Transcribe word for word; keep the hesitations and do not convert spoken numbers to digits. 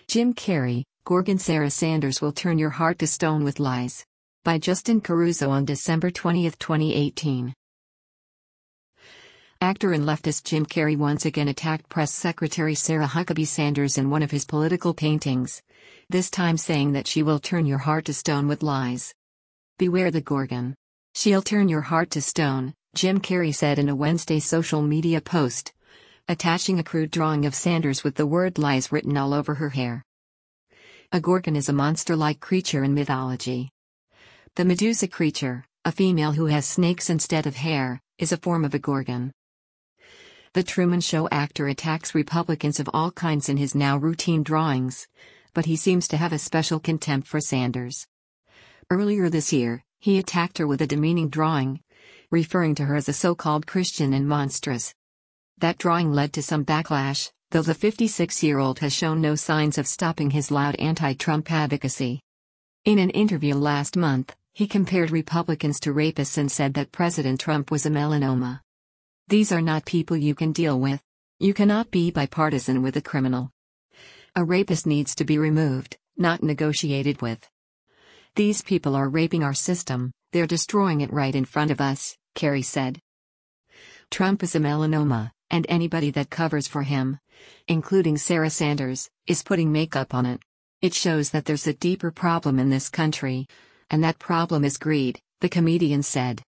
Jim Carrey, Gorgon Sarah Sanders will turn your heart to stone with lies. By Justin Caruso on December twentieth, twenty eighteen. Actor and leftist Jim Carrey once again attacked Press Secretary Sarah Huckabee Sanders in one of his political paintings, this time saying that she will turn your heart to stone with lies. Beware the Gorgon. She'll turn your heart to stone, Jim Carrey said in a Wednesday social media post, attaching a crude drawing of Sanders with the word lies written all over her hair. A Gorgon is a monster-like creature in mythology. The Medusa creature, a female who has snakes instead of hair, is a form of a Gorgon. The Truman Show actor attacks Republicans of all kinds in his now routine drawings, but he seems to have a special contempt for Sanders. Earlier this year, he attacked her with a demeaning drawing, referring to her as a so-called Christian and monstrous. That drawing led to some backlash, though the fifty-six-year-old has shown no signs of stopping his loud anti-Trump advocacy. In an interview last month, he compared Republicans to rapists and said that President Trump was a melanoma. These are not people you can deal with. You cannot be bipartisan with a criminal. A rapist needs to be removed, not negotiated with. These people are raping our system, they're destroying it right in front of us, Carrey said. Trump is a melanoma, and anybody that covers for him, including Sarah Sanders, is putting makeup on it. It shows that there's a deeper problem in this country, and that problem is greed, the comedian said.